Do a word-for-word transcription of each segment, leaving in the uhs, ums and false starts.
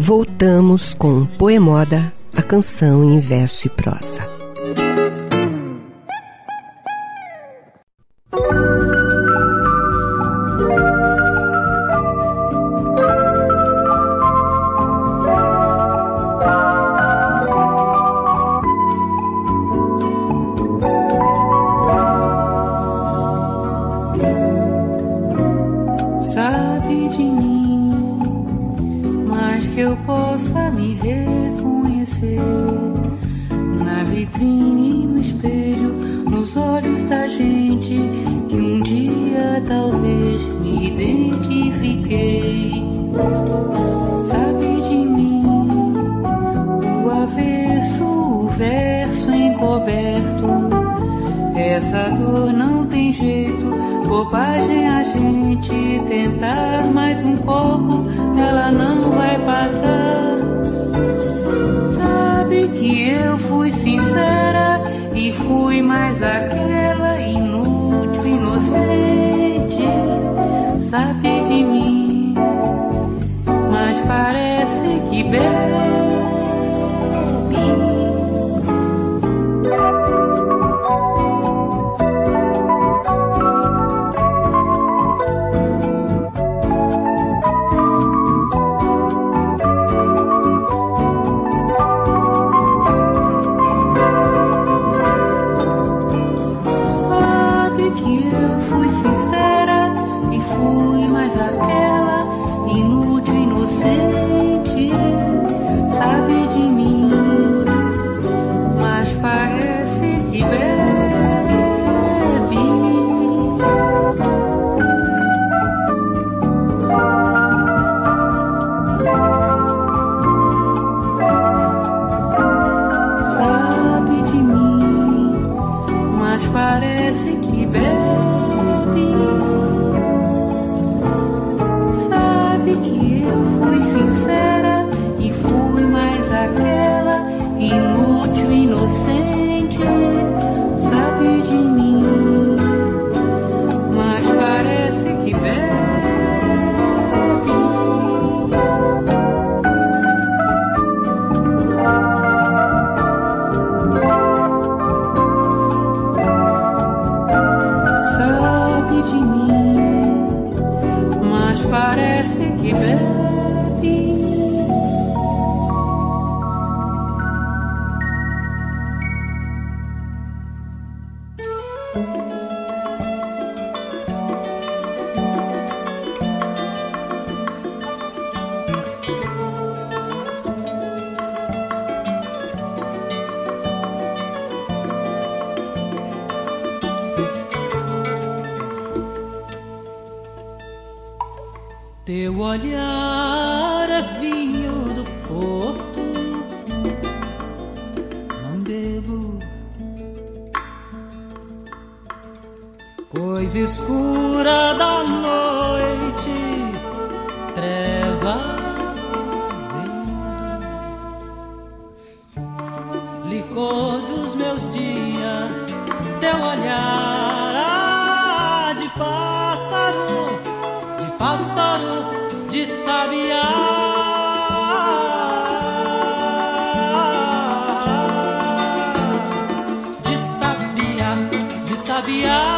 Voltamos com Poemoda, a canção em verso e prosa. Teu olhar é vinho do Porto, não bebo. Coisa escura da noite, treva vendo. Licor dos meus dias, teu olhar ah, de pássaro, de pássaro, de sabiá, de sabiá, de sabiá,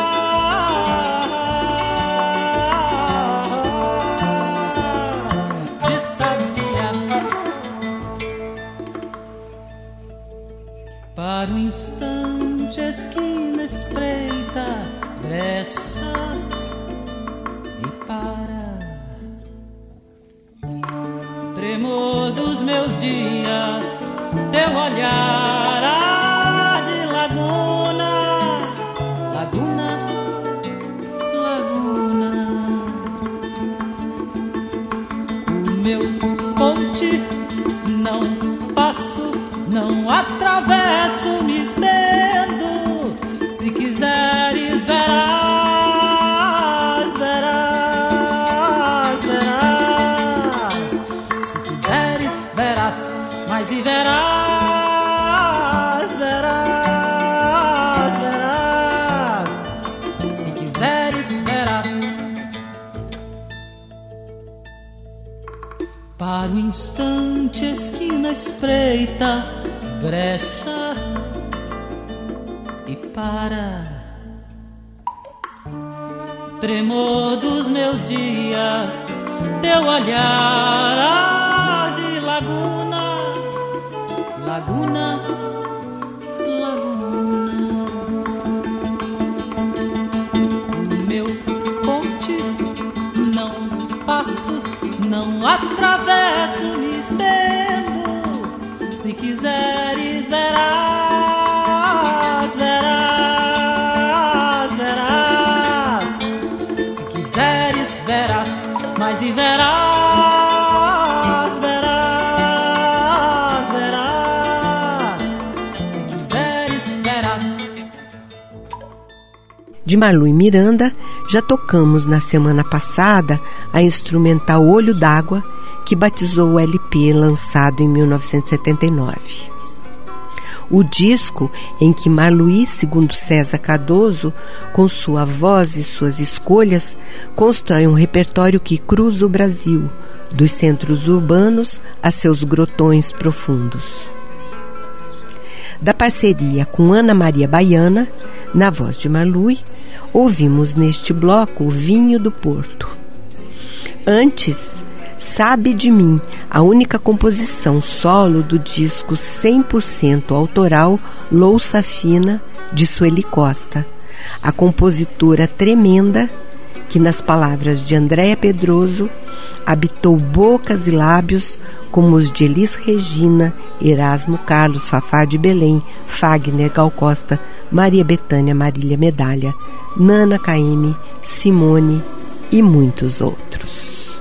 de sabiá. Para um instante a esquina espreita, brecha e para. Tremor dos meus dias, teu olhar ah, de laguna, laguna, laguna. O meu ponte não passo, não atravesso, me estendo. Se quiseres verás, verás, verás. Se quiseres verás, mas e verás, verás, verás. Se quiseres verás. Para o instante, esquina espreita, brecha e para. Tremor dos meus dias, teu olhar ah, de laguna, laguna, laguna. O meu ponte não passo, não atravesso, me estendo. Se quiseres verás, verás, verás. Se quiseres verás, mas e verás, verás, verás. Se quiseres verás. De Marlu e Miranda, já tocamos na semana passada a instrumental Olho d'Água, que batizou o L P lançado em mil novecentos e setenta e nove. O disco em que Marluí, segundo César Cardoso, com sua voz e suas escolhas, constrói um repertório que cruza o Brasil, dos centros urbanos a seus grotões profundos. Da parceria com Ana Maria Baiana, na voz de Marluí, ouvimos neste bloco o Vinho do Porto. Antes, Sabe de Mim, a única composição solo do disco cem por cento autoral Louça Fina, de Sueli Costa, a compositora tremenda que, nas palavras de Andréa Pedroso, habitou bocas e lábios como os de Elis Regina, Erasmo Carlos, Fafá de Belém, Fagner, Gal Costa, Maria Bethânia, Marília Medalha, Nana Caymmi, Simone e muitos outros.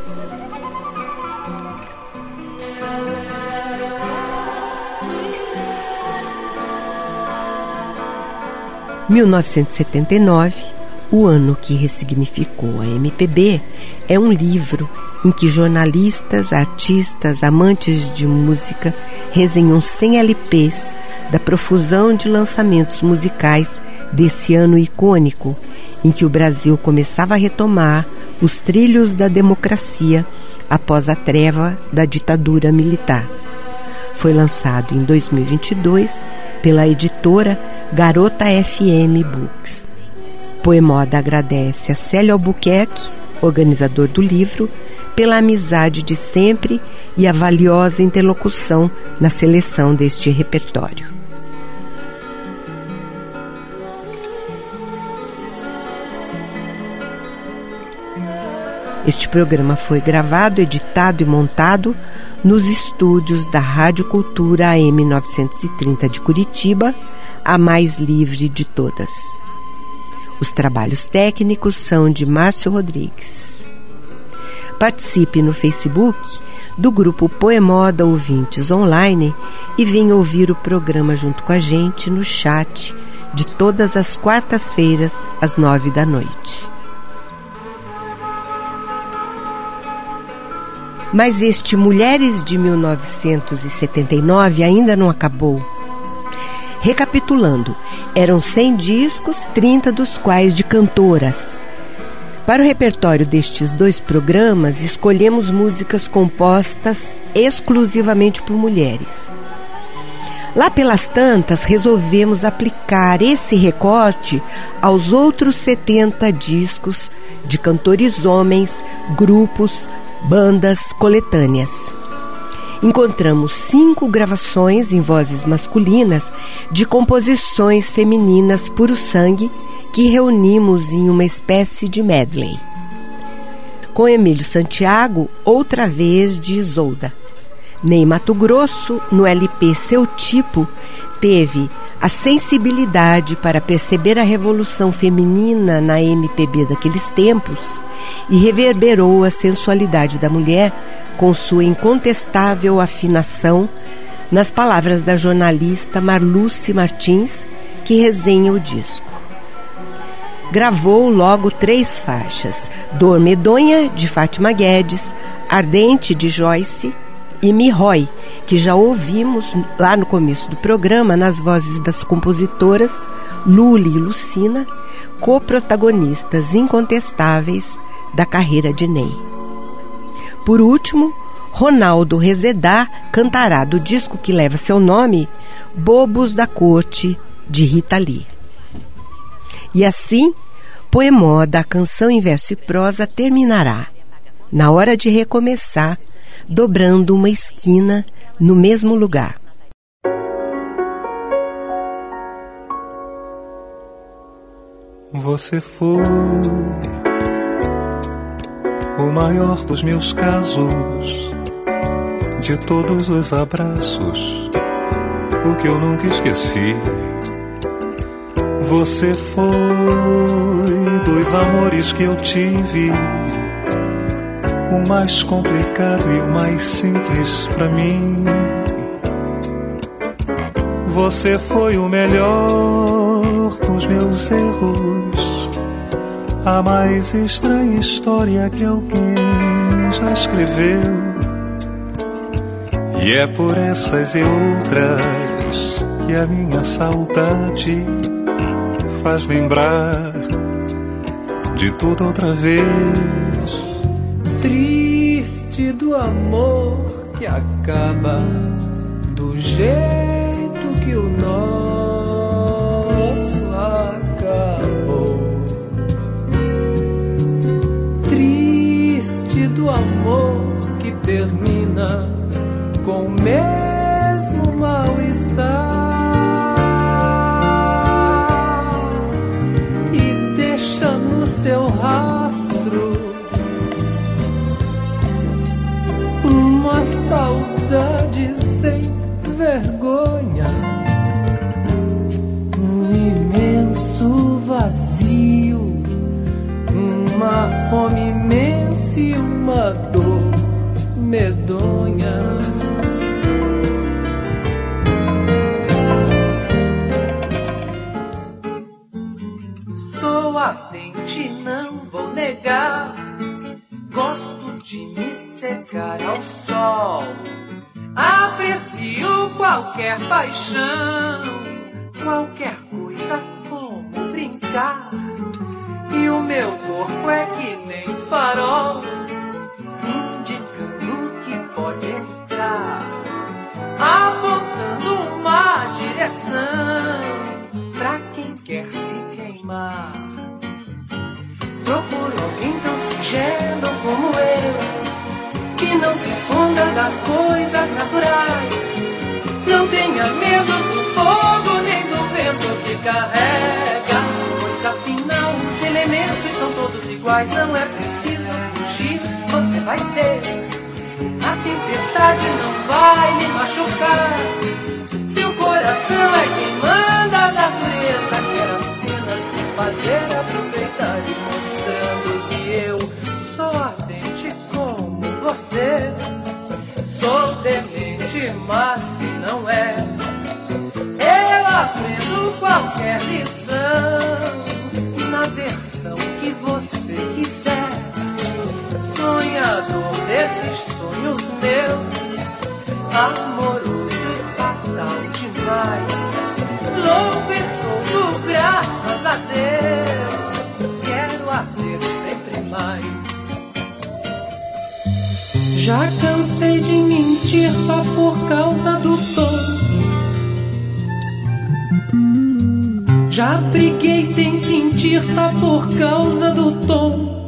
mil novecentos e setenta e nove, o ano que ressignificou a M P B, é um livro em que jornalistas, artistas, amantes de música resenham cem L Ps da profusão de lançamentos musicais desse ano icônico, em que o Brasil começava a retomar os trilhos da democracia após a treva da ditadura militar. Foi lançado em dois mil e vinte e dois pela editora Garota F M Books. Poemoda agradece a Célio Albuquerque, organizador do livro, pela amizade de sempre e a valiosa interlocução na seleção deste repertório. Este programa foi gravado, editado e montado nos estúdios da Rádio Cultura A M novecentos e trinta de Curitiba, a mais livre de todas. Os trabalhos técnicos são de Márcio Rodrigues. Participe no Facebook do grupo Poemoda Ouvintes Online e venha ouvir o programa junto com a gente no chat de todas as quartas-feiras, às nove da noite. Mas este Mulheres de mil novecentos e setenta e nove ainda não acabou. Recapitulando, eram cem discos, trinta dos quais de cantoras. Para o repertório destes dois programas, escolhemos músicas compostas exclusivamente por mulheres. Lá pelas tantas, resolvemos aplicar esse recorte aos outros setenta discos de cantores homens, grupos, bandas, coletâneas. Encontramos cinco gravações em vozes masculinas de composições femininas puro sangue que reunimos em uma espécie de medley. Com Emílio Santiago, outra vez de Isolda. Ney Mato Grosso, no L P Seu Tipo, teve a sensibilidade para perceber a revolução feminina na M P B daqueles tempos e reverberou a sensualidade da mulher com sua incontestável afinação nas palavras da jornalista Marluce Martins, que resenha o disco. Gravou logo três faixas: Dor Medonha, de Fátima Guedes, Ardente, de Joyce, e Me Rói, que já ouvimos lá no começo do programa nas vozes das compositoras Luli e Lucina, coprotagonistas incontestáveis da carreira de Ney. Por último, Ronaldo Rezedá cantará do disco que leva seu nome, Bobos da Corte, de Rita Lee. E assim, Poemó da canção em verso e prosa terminará, na hora de recomeçar, dobrando uma esquina no mesmo lugar. Você foi o maior dos meus casos, de todos os abraços, o que eu nunca esqueci. Você foi dos amores que eu tive, o mais complicado e o mais simples pra mim. Você foi o melhor dos meus erros, a mais estranha história que alguém já escreveu. E é por essas e outras que a minha saudade faz lembrar de tudo outra vez. Triste do amor que acaba do jeito que o nosso acabou. Triste do amor que termina com o mesmo mal-estar e deixa no seu rastro uma saudade sem vergonha, um imenso vazio, uma fome imensa e uma dor medonha. Sou ardente, não vou negar, gosto de me secar ao sol, aprecio qualquer paixão, qualquer coisa como brincar, e o meu corpo é que nem farol, indicando que pode entrar, apontando uma direção pra quem quer se queimar. Procuro alguém tão singelo como eu, que não se esconda das coisas naturais, não tenha medo do fogo nem do vento que carrega, pois afinal os elementos são todos iguais, não é preciso fugir, você vai ter, a tempestade não vai lhe machucar, seu coração é quem manda, a natureza quer apenas me fazer aproveitar e mostrando que eu sou ardente como você, sou demente, mas que não é, eu aprendo qualquer lição na versão que você quiser, sonhador desses sonhos meus, amoroso e fatal demais, louco e solto, graças a Deus, quero arder sempre mais. Já cansei de mentir só por causa do tom, já briguei sem sentir só por causa do tom,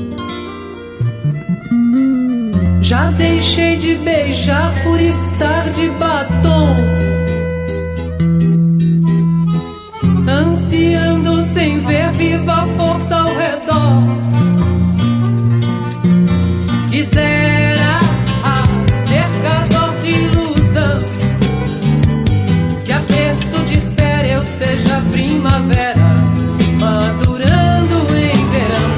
já deixei de beijar por estar de batom, ansiando sem ver viva força ao redor. Quisera a mercador de ilusão, que a preço de espera eu seja primavera, madurando em verão.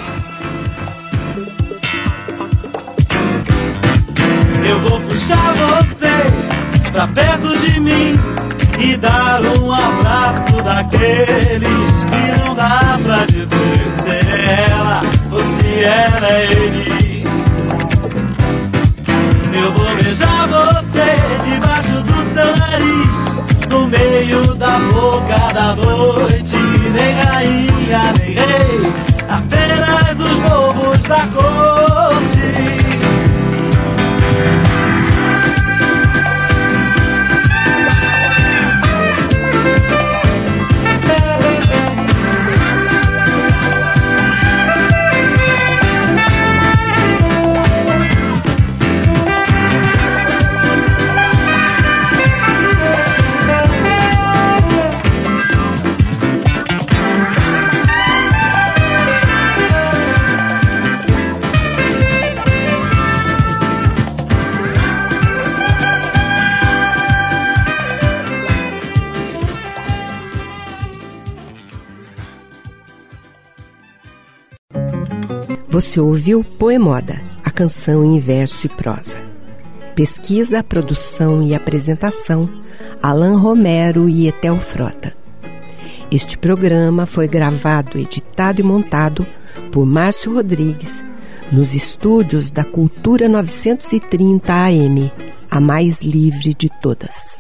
Eu vou puxar você pra perto de mim e dar um abraço daqueles que não dá pra dizer se é ela ou se ela é ele. Eu vou beijar você debaixo do seu nariz, no meio da boca da noite. Nem rainha, nem rei, apenas os bobos da corte. Você ouviu Poemoda, a canção em verso e prosa. Pesquisa, produção e apresentação, Alan Romero e Etel Frota. Este programa foi gravado, editado e montado por Márcio Rodrigues, nos estúdios da Cultura novecentos e trinta A M, a mais livre de todas.